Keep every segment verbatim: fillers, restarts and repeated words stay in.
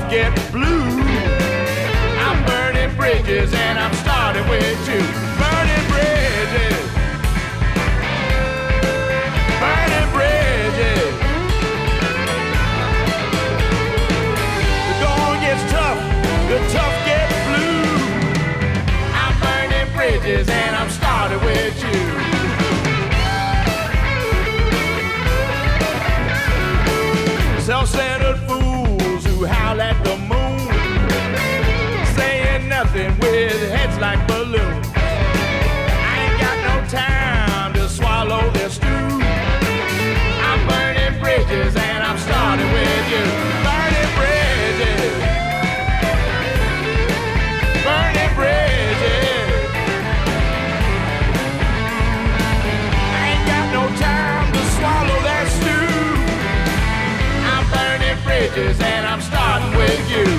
get blue. I'm burning bridges and I'm starting with you. Burning bridges. Burning bridges. The going gets tough, the tough get blue. I'm burning bridges and I'm starting with you. Self-centered fools who howl at the moon, saying nothing with heads like balloons. I ain't got no time to swallow their stew. I'm burning bridges and I'm starting with you. Burning bridges. Burning bridges. I ain't got no time to swallow that stew. Bridges and I'm starting with you.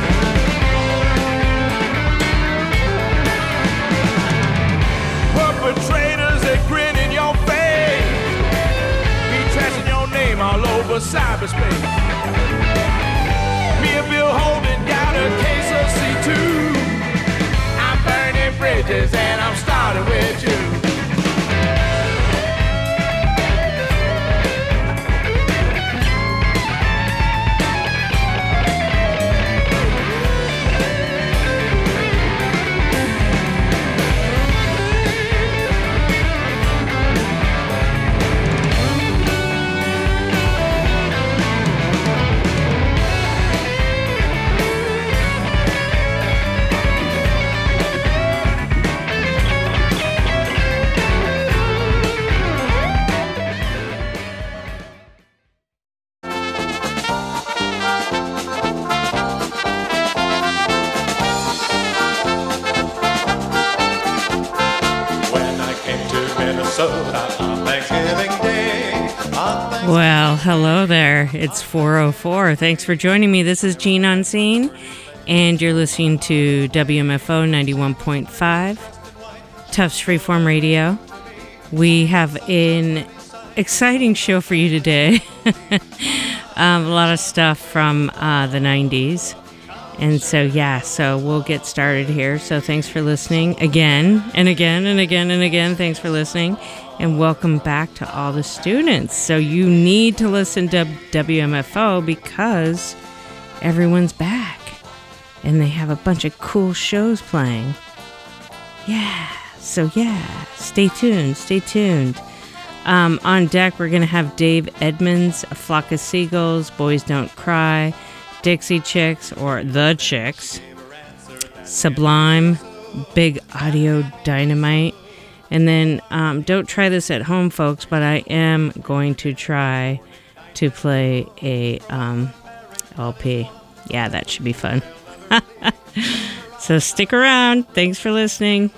Perpetrators that grin in your face, be trashing your name all over cyberspace. Me and Bill Holden got a case of C two. I'm burning bridges and I'm starting with you. Well, hello there. It's four oh four. Thanks for joining me. This is Gene Unseen, and you're listening to W M F O ninety-one point five, Tufts Freeform Radio. We have an exciting show for you today. um, a lot of stuff from uh, the nineties. And so, yeah, so we'll get started here. So thanks for listening again and again and again and again. Thanks for listening. And welcome back to all the students. So you need to listen to W M F O because everyone's back. And they have a bunch of cool shows playing. Yeah. So, yeah, stay tuned. Stay tuned. Um, on deck, we're going to have Dave Edmunds, A Flock of Seagulls, Boys Don't Cry, Dixie Chicks, or The Chicks, Sublime, Big Audio Dynamite, and then um, don't try this at home, folks, but I am going to try to play a um, L P. Yeah, that should be fun. So stick around. Thanks for listening.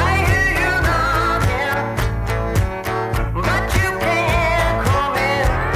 But you can't come in.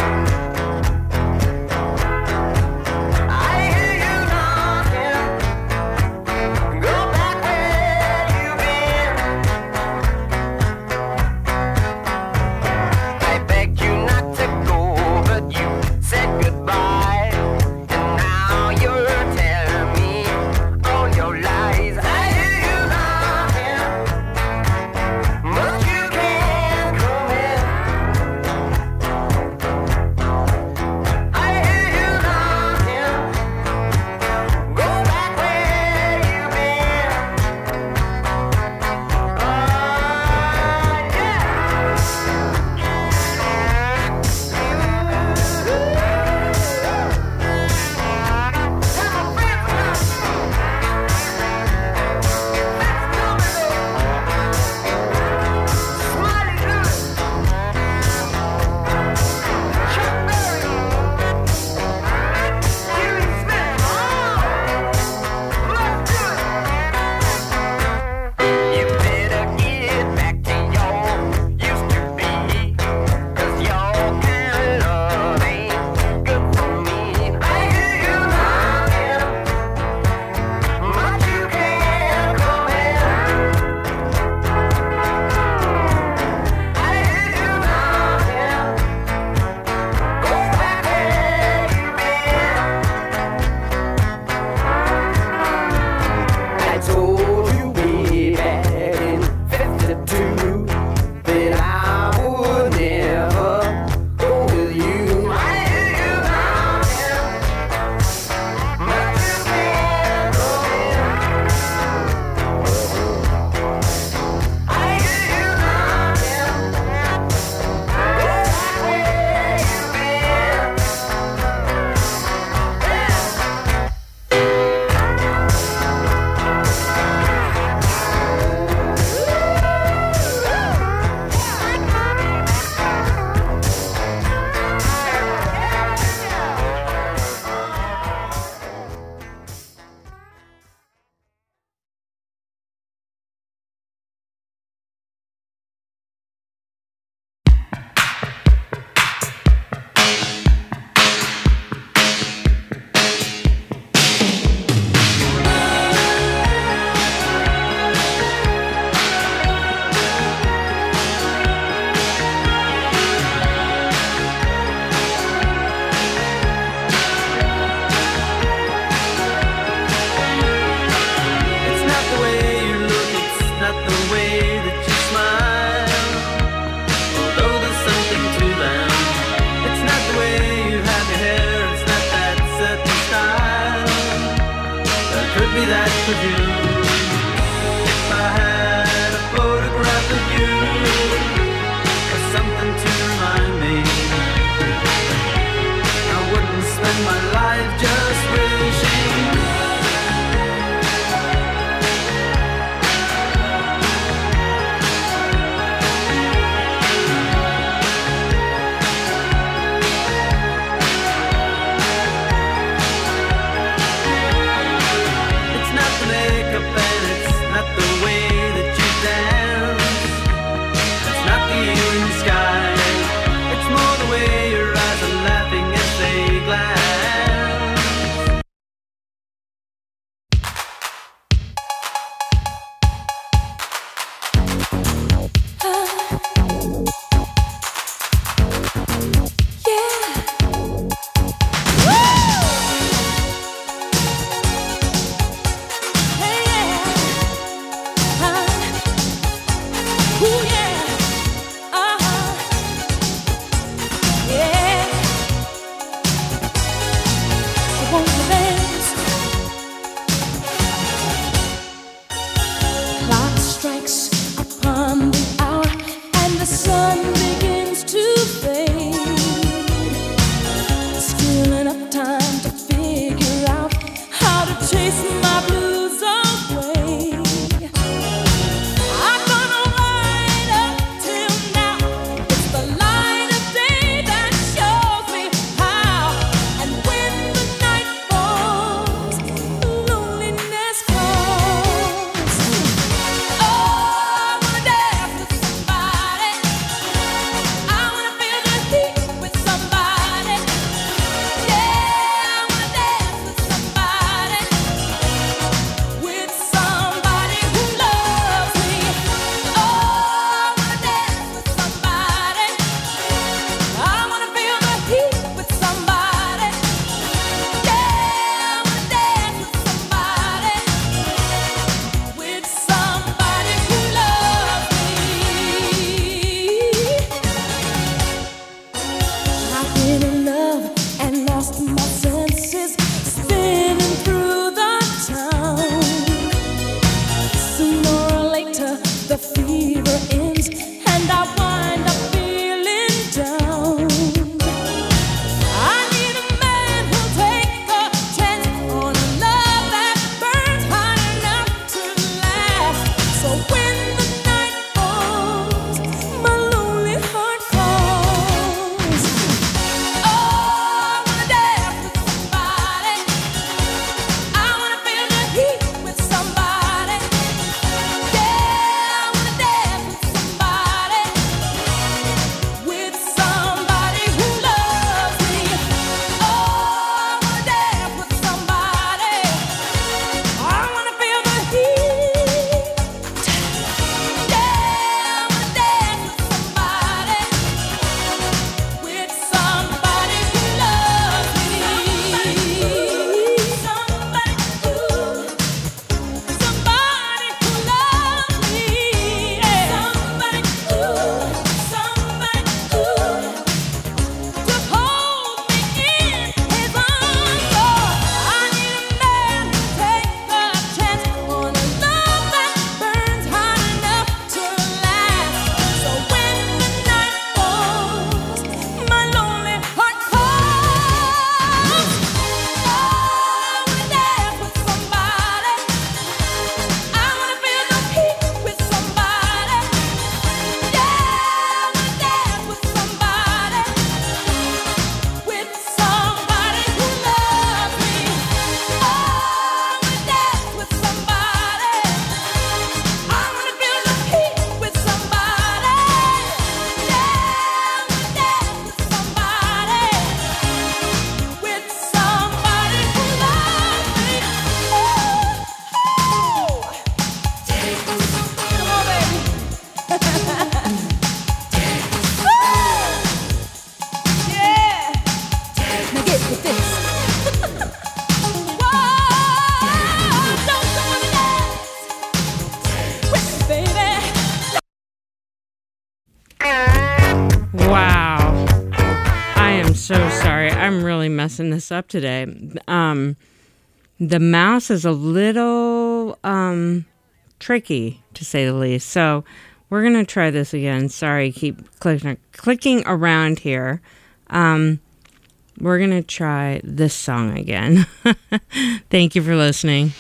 so sorry. I'm really messing this up today. Um, the mouse is a little um, tricky, to say the least. So we're going to try this again. Sorry, keep clicking, clicking around here. Um, we're going to try this song again. Thank you for listening.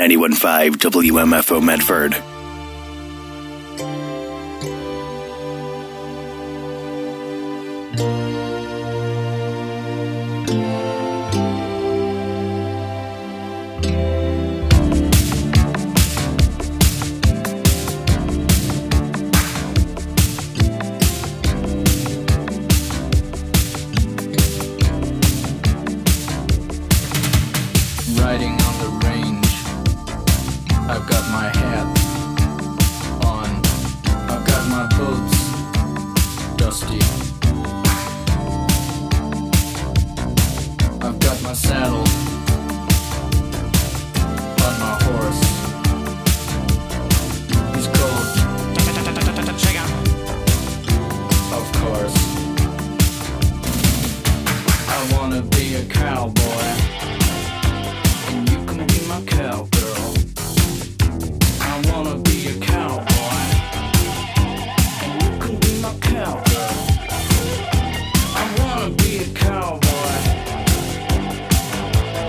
ninety-one point five W M F O Medford. Riding on the range, I've got my hat on, I've got my boots dusty, I've got my saddle on my horse. He's cold, check out, of course. I wanna be a cowboy, my cowgirl. I wanna be a cowboy, and you can be my cowgirl. I wanna be a cowboy,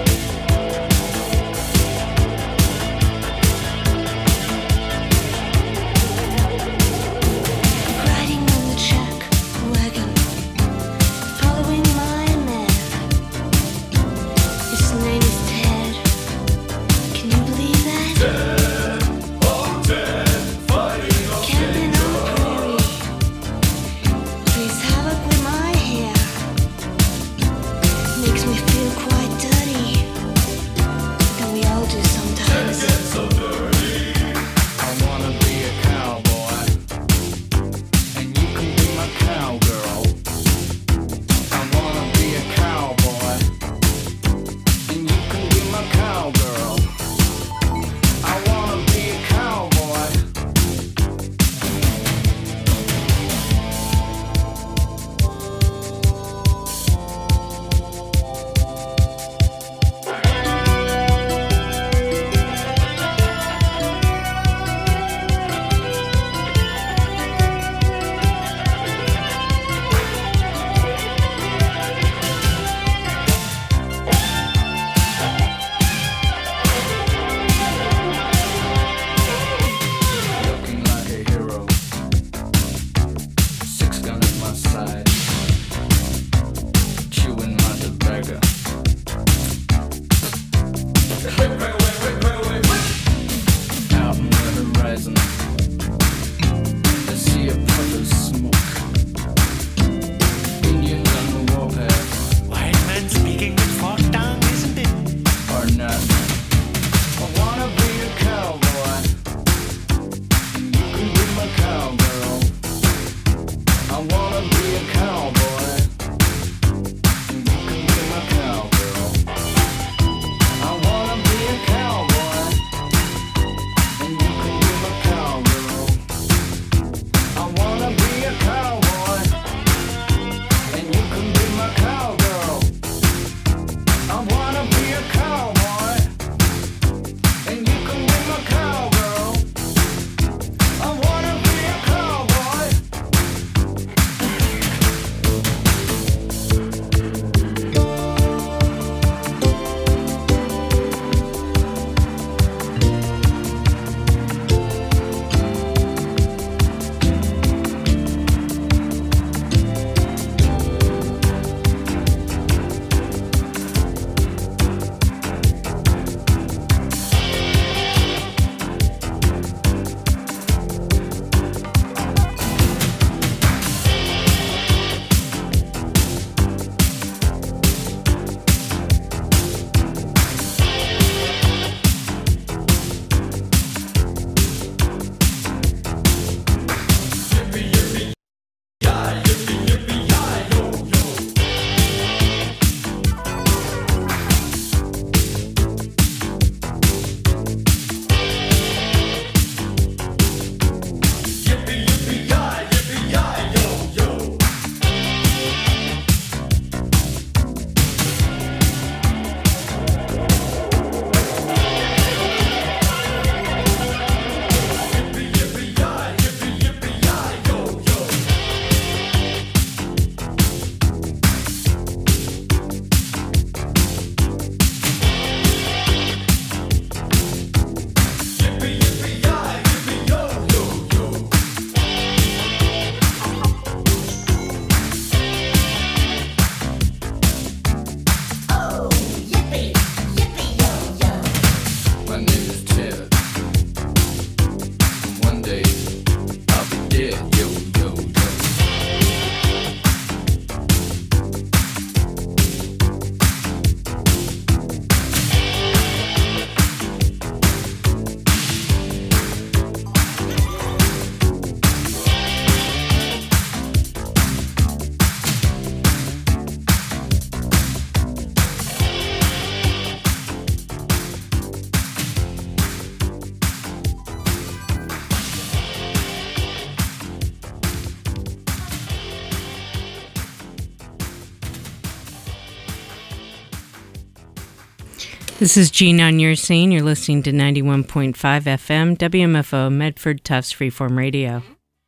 This is Gene on your scene. You're listening to ninety-one point five F M, W M F O, Medford Tufts Freeform Radio.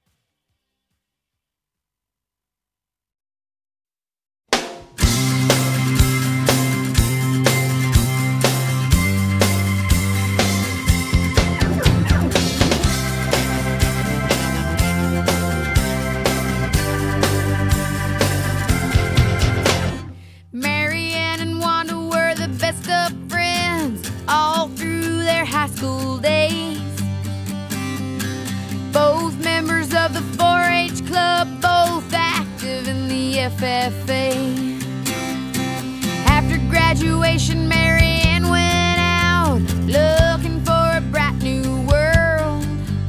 School days. Both members of the four H club, both active in the F F A. After graduation, Mary Ann went out looking for a bright new world.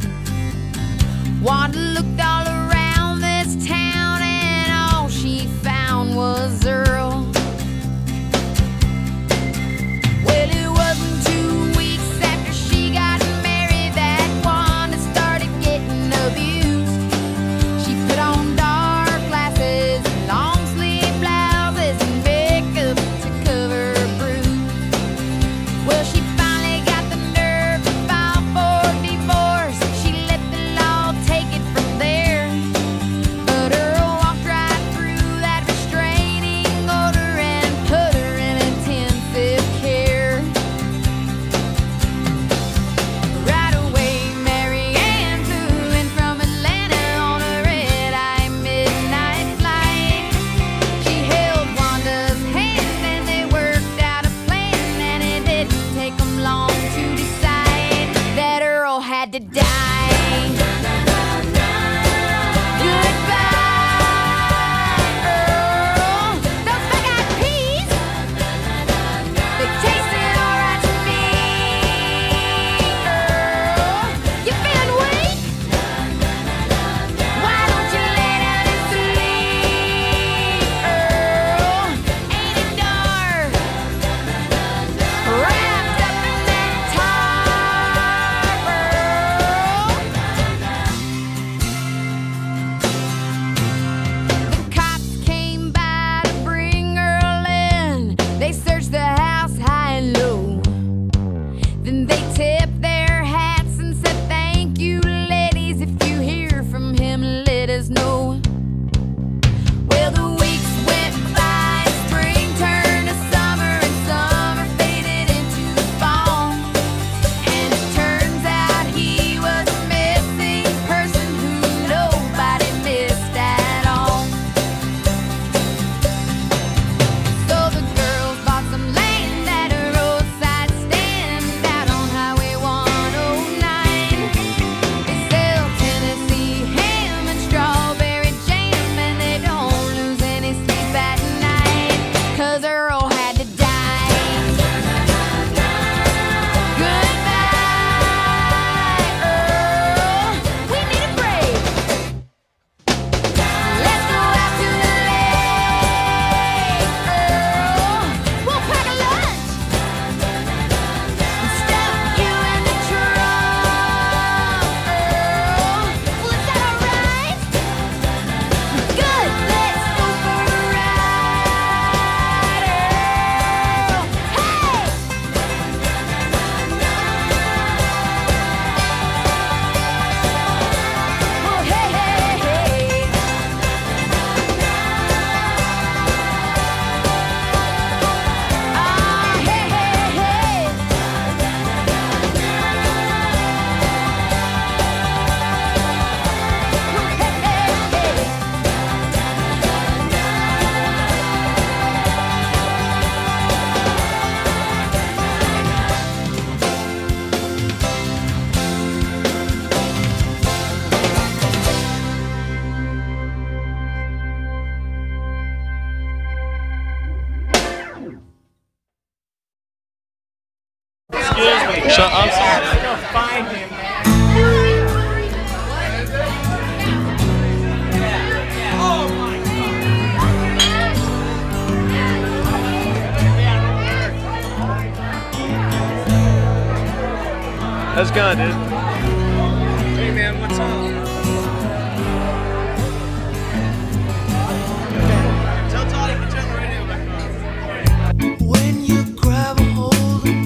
Wanda looked all around this town and all she found was Earl. Well, it wasn't too Shut up. Let's go find him, man. Oh my God. How's it going, dude? Hey, man, what's up? Tell Todd to turn the radio back on. When you grab a hold of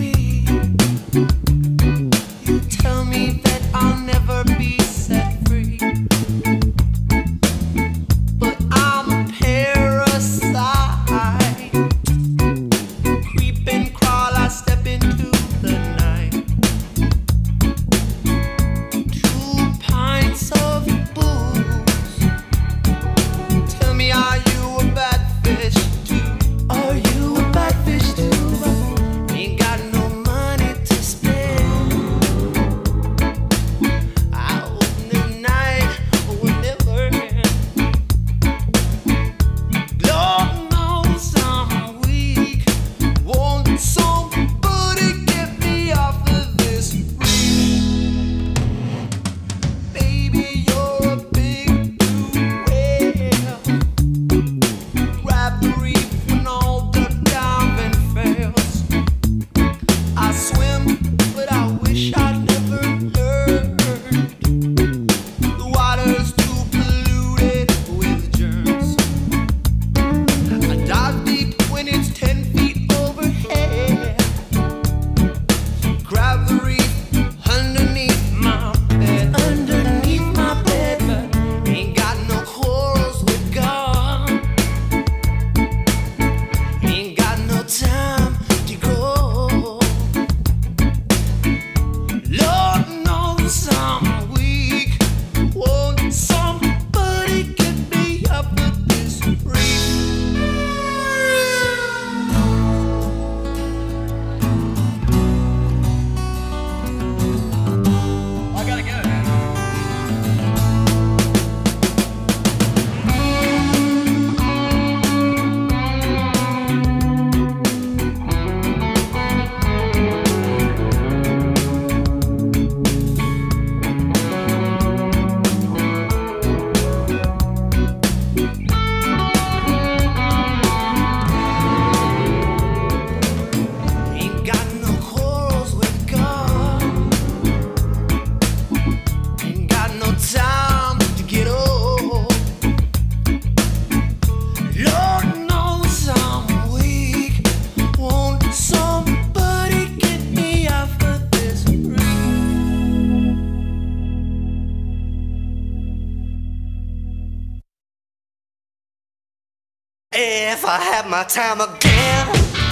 If I had my time again,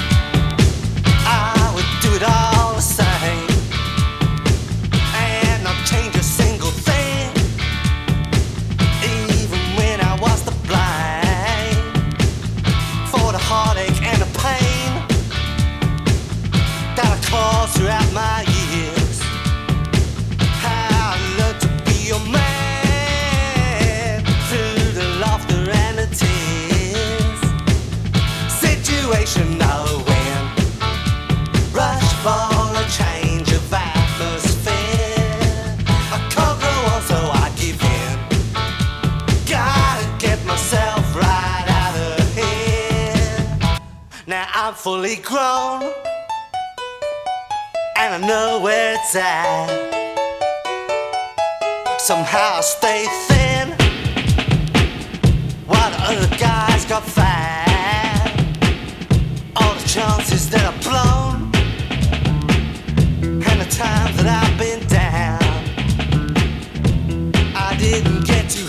I would do it all the same, and not change a single thing, even when I was the blind, for the heartache and the pain that I caused throughout my years. I learned to be a man through the laughter and the tears. Situation no win, rush for a change of atmosphere. I can't go on, so I give in. Gotta get myself right out of here. Now I'm fully grown, and I know where it's at. Somehow I stay thin, while the other guys got fat. All the chances that I've blown, and the times that I've been down, I didn't get too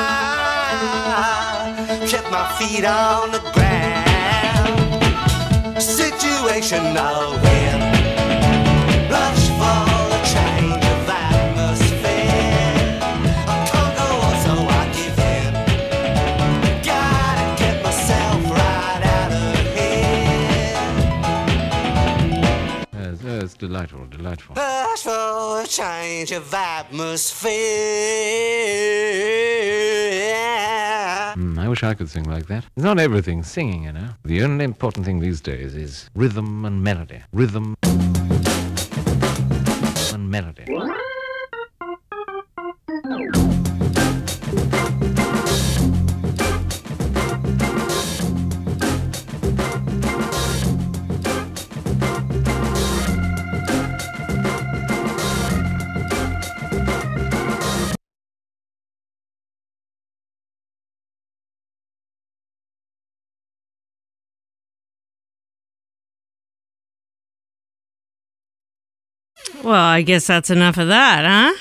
high, kept my feet on the ground. Situation no win, rush for a change of atmosphere. I can't go on, so I give in. Gotta get myself right out of here. Yes, yes, delightful, delightful. Rush for a change of atmosphere. Mm, I wish I could sing like that. It's not everything singing, you know. The only important thing these days is rhythm and melody. Rhythm and melody. Well, I guess that's enough of that, huh?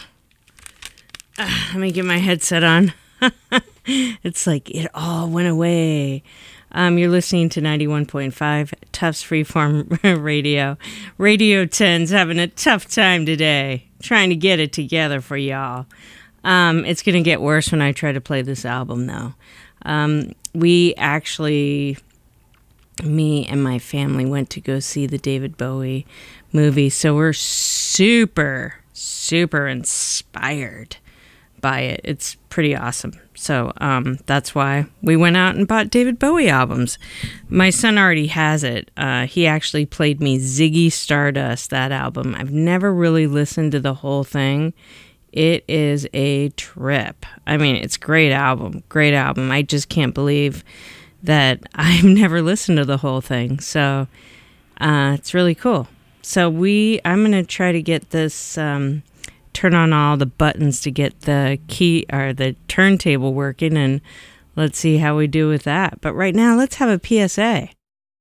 Uh, let me get my headset on. It's like it all went away. Um, you're listening to ninety-one point five Tufts Freeform Radio. Radio ten's having a tough time today, trying to get it together for y'all. Um, it's going to get worse when I try to play this album, though. Um, we actually, me and my family went to go see the David Bowie movie, so we're super, super inspired by it. It's pretty awesome. So um, that's why we went out and bought David Bowie albums. My son already has it. Uh, he actually played me Ziggy Stardust, that album. I've never really listened to the whole thing. It is a trip. I mean, it's a great album, great album. I just can't believe that I've never listened to the whole thing. So uh, it's really cool. So we, I'm going to try to get this, um, turn on all the buttons to get the key or the turntable working, and let's see how we do with that. But right now, let's have a P S A.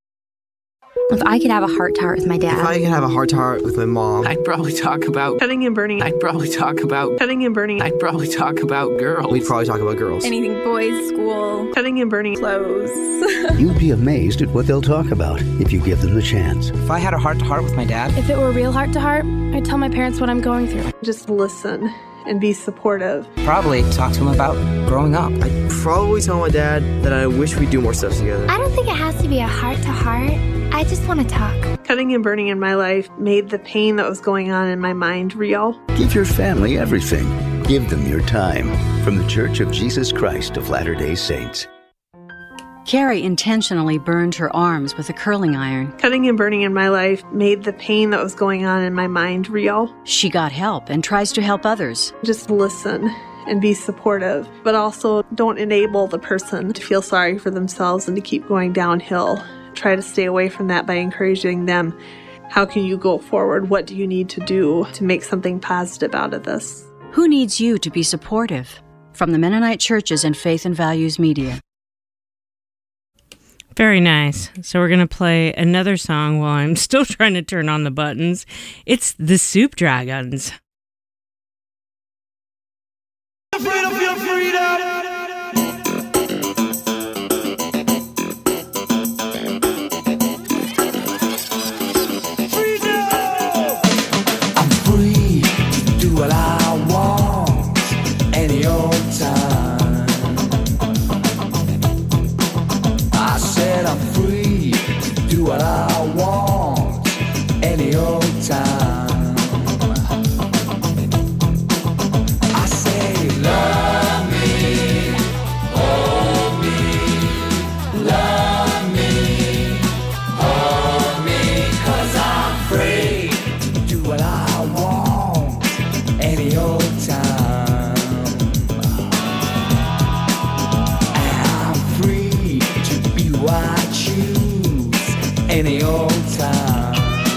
If I could have a heart-to-heart with my dad. If I could have a heart-to-heart with my mom. I'd probably talk about cutting and burning. I'd probably talk about cutting and burning. I'd probably talk about girls. We'd probably talk about girls. Anything boys, school, cutting and burning, clothes. You'd be amazed at what they'll talk about if you give them the chance. If I had a heart-to-heart with my dad. If it were real heart-to-heart, I'd tell my parents what I'm going through. Just listen and be supportive. Probably talk to him about growing up. I'd probably tell my dad that I wish we'd do more stuff together. I don't think it has to be a heart-to-heart. I just want to talk. Cutting and burning in my life made the pain that was going on in my mind real. Give your family everything. Give them your time. From the Church of Jesus Christ of Latter-day Saints. Carrie intentionally burned her arms with a curling iron. Cutting and burning in my life made the pain that was going on in my mind real. She got help and tries to help others. Just listen and be supportive, but also don't enable the person to feel sorry for themselves and to keep going downhill. Try to stay away from that by encouraging them. How can you go forward? What do you need to do to make something positive out of this? Who needs you to be supportive? From the Mennonite Churches and Faith and Values Media. Very nice. So we're going to play another song while I'm still trying to turn on the buttons. It's the Soup Dragons. Freedom, freedom. any old time. I say love me, hold me, love me, hold me, 'cause I'm free to do what I want any old time. I'm free to be who I choose any old time.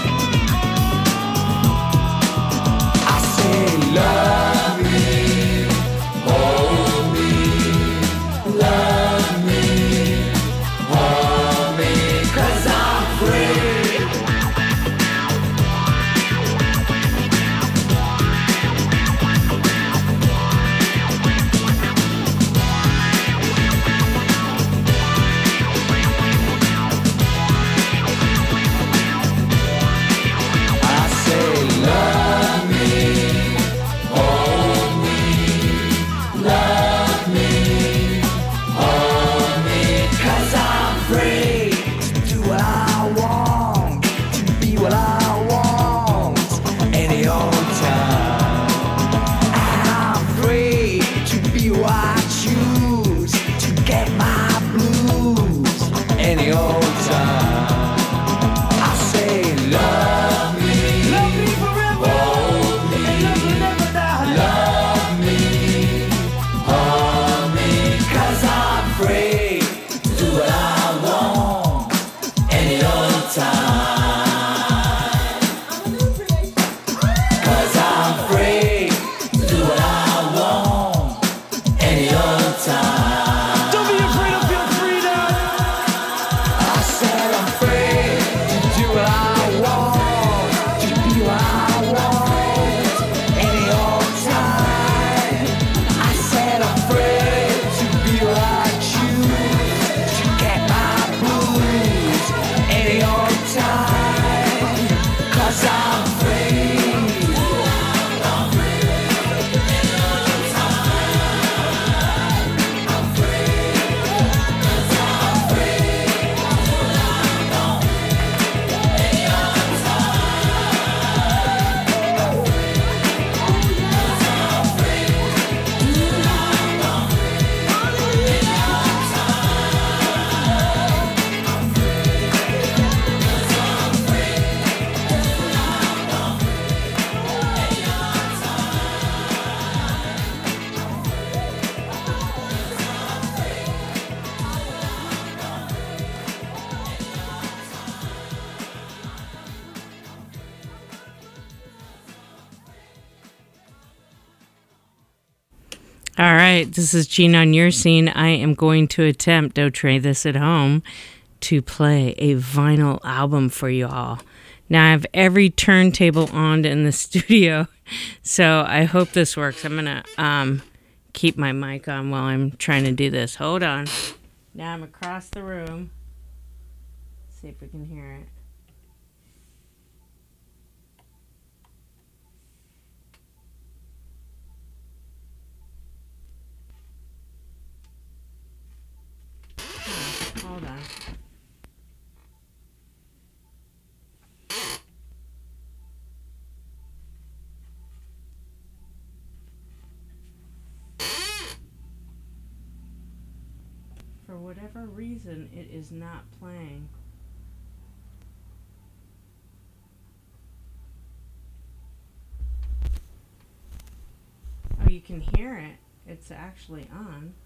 I say love me, hold me, love me, hold me, 'cause I'm free. I say love me, hold me, love me, hold me, 'cause I'm free to do what I want, to be what I want any old time. I'm free to be who I choose, to get my blues any old time. I say love me, love me forever, hold me, love me, hold me, 'cause I'm free to do what I want any old time. 'Cause I'm free to do what I want any old time. Don't be afraid of your freedom. I said I'm free to do what I want, to be what I want any old time. I said I'm free to be what I choose, to get my blues any old time. 'Cause I'm free. All right, this is Gene on your scene. I am going to attempt, don't try this at home, to play a vinyl album for you all. Now I have every turntable on in the studio, so I hope this works. I'm going to um, keep my mic on while I'm trying to do this. Hold on. Now I'm across the room. Let's see if we can hear it. Hold on. For whatever reason, it is not playing. Oh, you can hear it. It's actually on.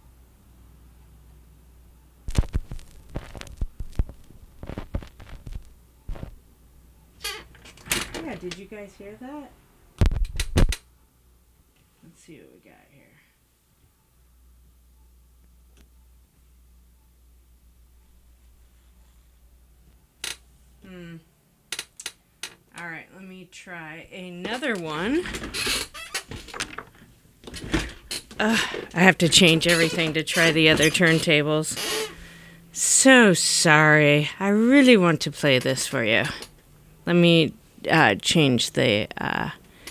Yeah, did you guys hear that? Let's see what we got here. Hmm. All right, let me try another one. Uh, I have to change everything to try the other turntables. So sorry. I really want to play this for you. Let me uh, change the uh,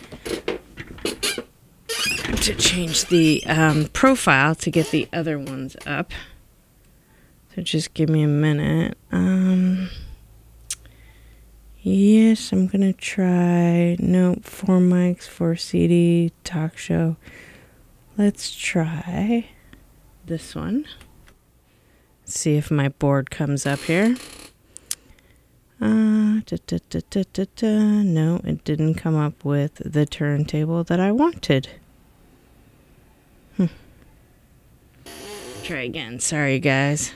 to change the um, profile to get the other ones up. So just give me a minute. Um, Yes, I'm going to try. Nope, four mics, four C D, talk show. Let's try this one. See if my board comes up here. Uh, da, da, da, da, da, da. No, it didn't come up with the turntable that I wanted. Hmm. Try again. Sorry, guys.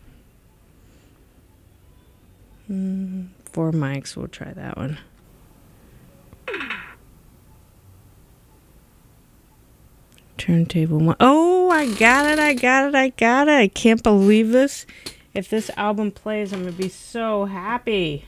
Mm, four mics. We'll try that one. Turntable one. Oh, I got it. I got it. I got it. I can't believe this. If this album plays, I'm going to be so happy.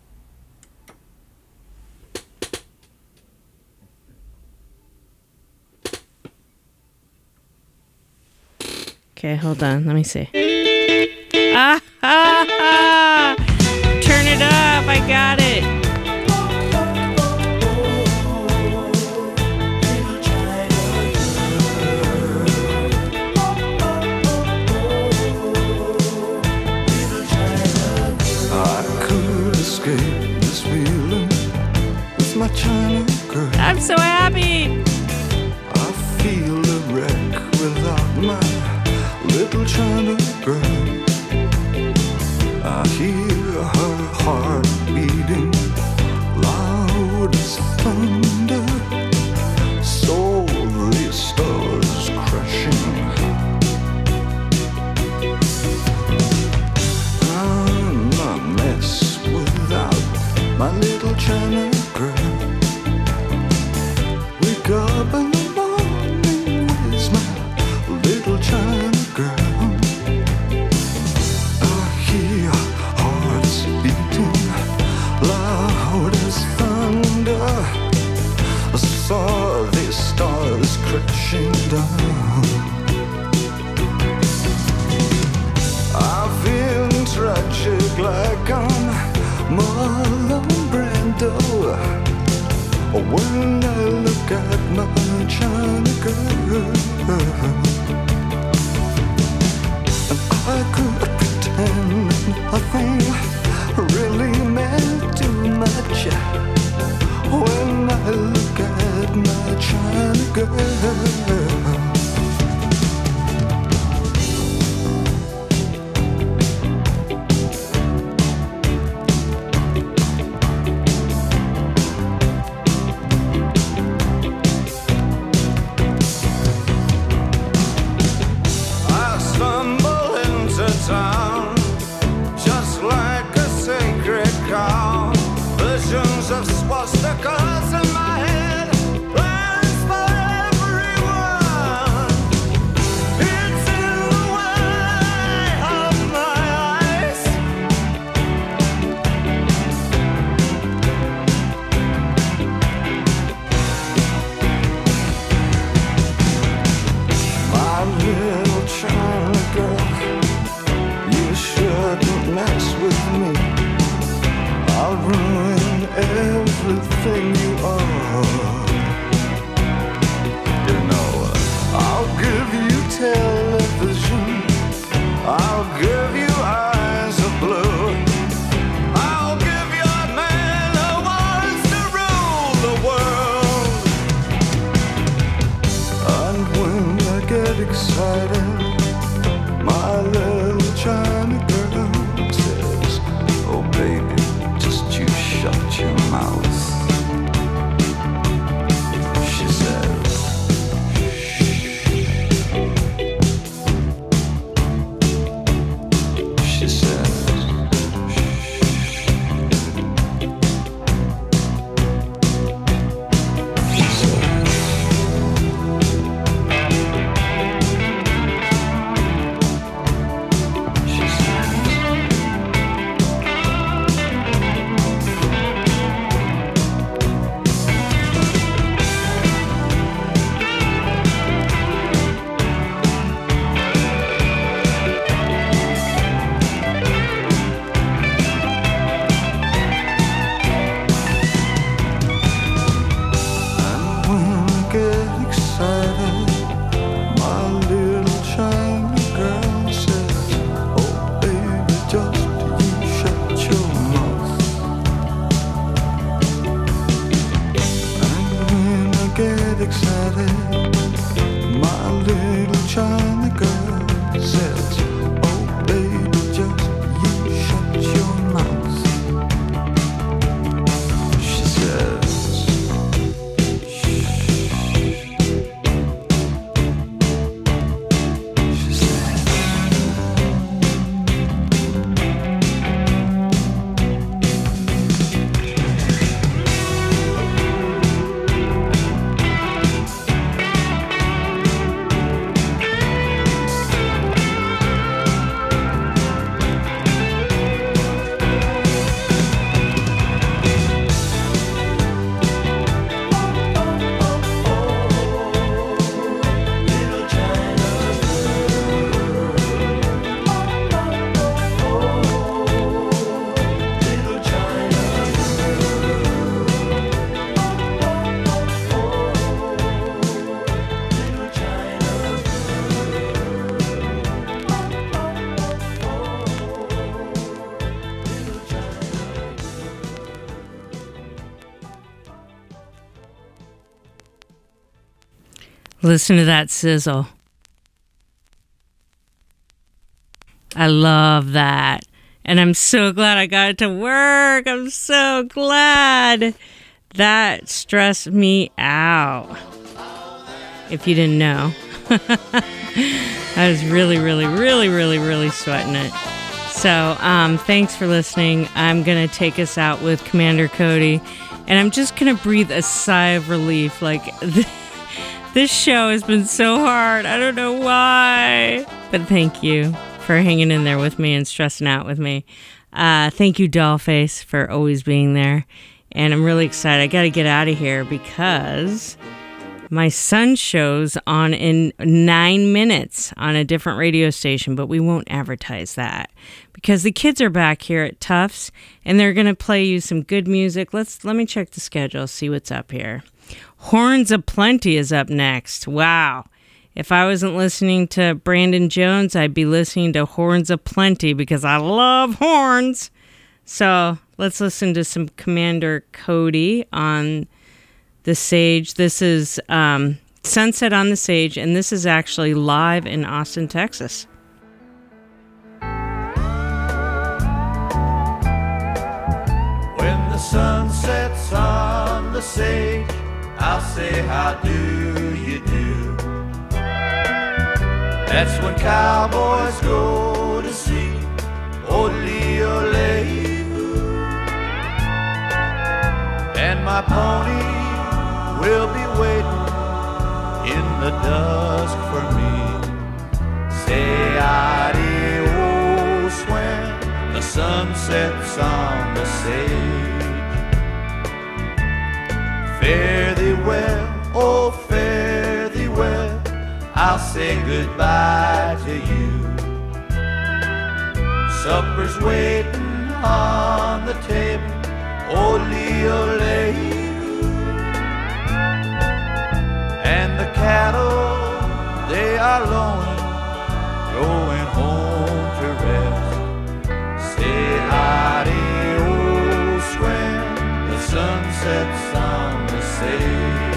Okay, hold on. Let me see. Ah, ah, ah. Turn it up. I got it. This feeling with my China girl. I'm so happy. I feel a wreck without my little China girl. I hear her heart beating loud as thunder. So the stars crashing. I'm a mess without my little China girl. Wake up in the morning, where's my little China girl? I hear hearts beating loud as thunder. I saw the stars crashing down. I feel tragic like I'm Marlon Brando when I look at my China girl. And I could pretend nothing really meant too much when I look at my China girl. Town, just like a sacred cow. Visions of swastikas in my head, plans for everyone. It's in the way of my eyes. My little China girl, shouldn't mess with me. I'll ruin everything you are. You know, I'll give you television, I'll give you eyes of blue, I'll give you a man who wants to rule the world. And when I get excited, my little China girl says, oh baby, just you shut your mouth. excited. My little China girl says, oh baby, just you shut your mouth. She says, she says, Listen to that sizzle. I love that. And I'm so glad I got it to work. I'm so glad. That stressed me out. If you didn't know. I was really, really, really, really, really sweating it. So um, thanks for listening. I'm going to take us out with Commander Cody. And I'm just going to breathe a sigh of relief. Like, this show has been so hard. I don't know why. But thank you for hanging in there with me and stressing out with me. Uh, thank you, Dollface, for always being there. And I'm really excited. I got to get out of here because my son show's on in nine minutes on a different radio station, but we won't advertise that because the kids are back here at Tufts and they're going to play you some good music. Let's let me check the schedule, see what's up here. Horns of Plenty is up next. Wow. If I wasn't listening to Brandon Jones, I'd be listening to Horns of Plenty because I love horns. So let's listen to some Commander Cody on the Sage. This is um, Sunset on the Sage, and this is actually live in Austin, Texas. When the sun sets on the sage, I'll say, how do you do? That's when cowboys go to see ole-ole, and my pony will be waiting in the dusk for me. Say adios when the sun sets on the sage. Fare thee well, oh fare thee well, I'll say goodbye to you. Supper's waiting on the table, ole-ole, and the cattle, they are lowing, going home to rest. Say adios when the sun sets on the sage.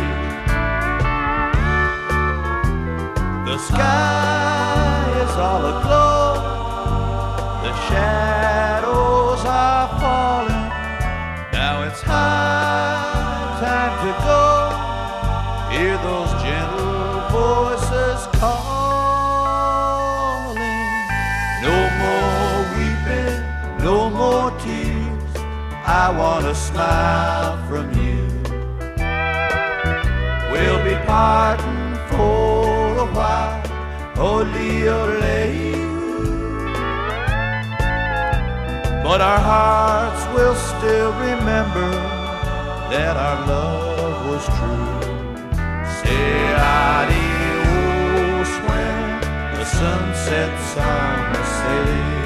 The sky is all aglow, the shadows are falling. Now it's high time to go. Hear those gentle voices calling. No more weeping, no more tears, I want a smile from you. We'll be parting for a while, ole-ole, but our hearts will still remember that our love was true. Say adios when the sun sets on the sage.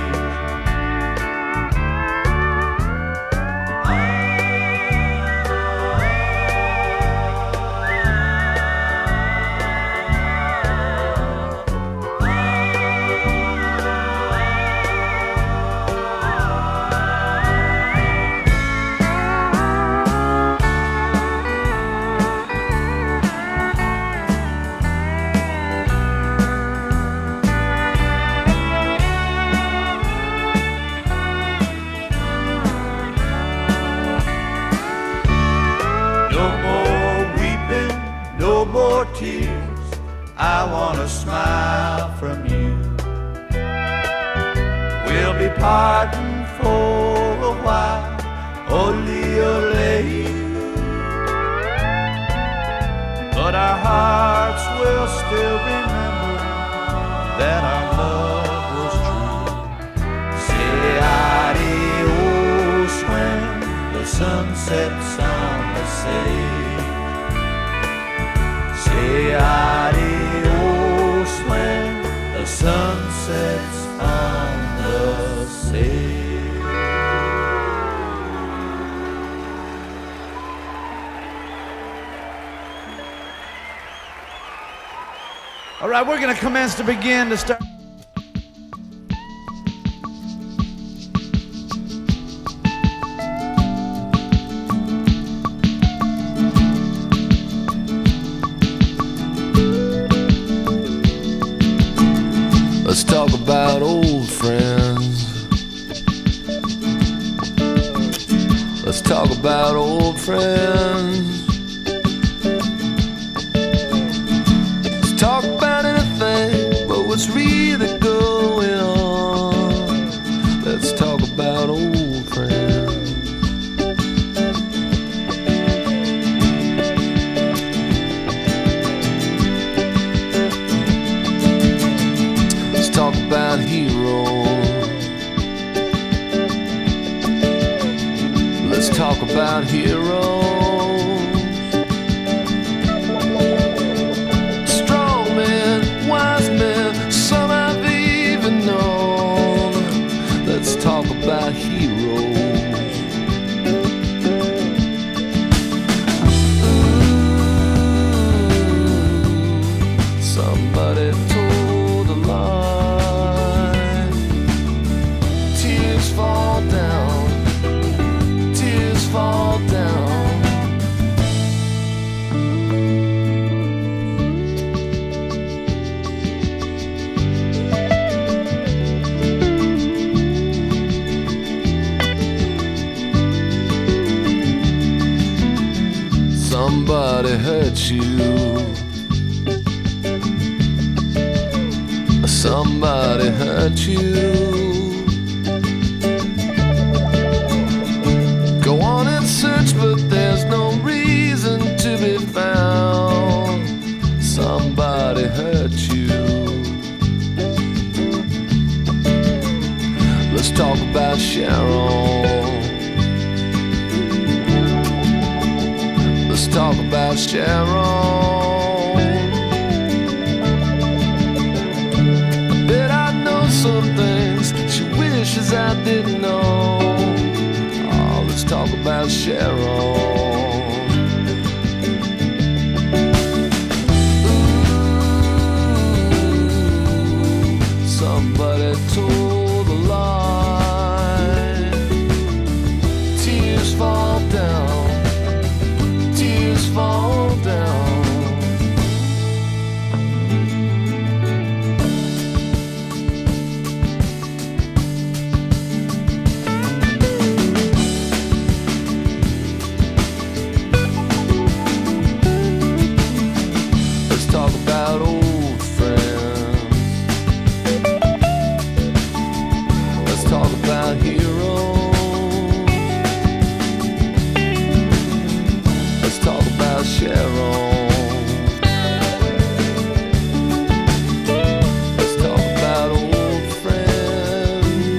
I want a smile from you. We'll be parting for a while, ole ole, but our hearts will still remember that our love was true. Say adios when the sun sets on the sea. Say adios when the sun sets on the sea. All right, we're going to commence to begin to start. Let's talk about old friends. Let's talk about old friends. Let's talk about anything but what's really going on. Let's talk about old friends. Let's talk about heroes. Let's talk about heroes. Strong men, wise men, some I've even known. Let's talk about heroes. Ooh, somebody told a lie. Tears fall down. Tears fall down. Somebody hurt you. Somebody hurt you. Go on and search, but there's no reason to be found. Somebody hurt you. Let's talk about Sharon. Let's talk about Sharon. I bet I know some things she wishes I didn't know. Oh, let's talk about Sharon. Ooh, somebody told a lie. Tears fall down. Tears fall down. Let's talk about old friends. Let's talk about heroes. Let's talk about Sharon. Let's talk about old friends.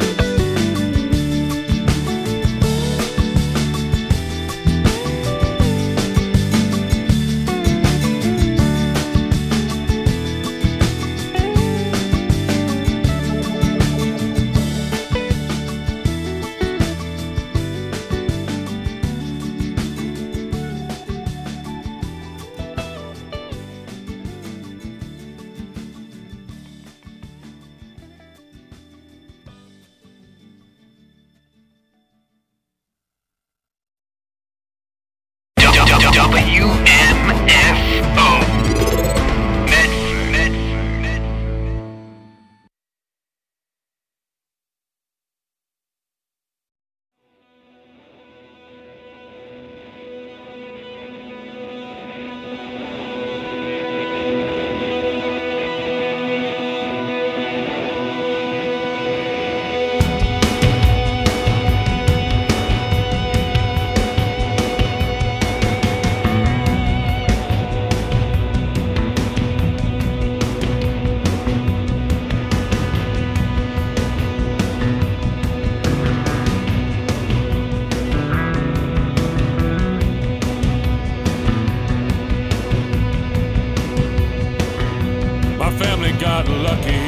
W M F O Medford. lucky.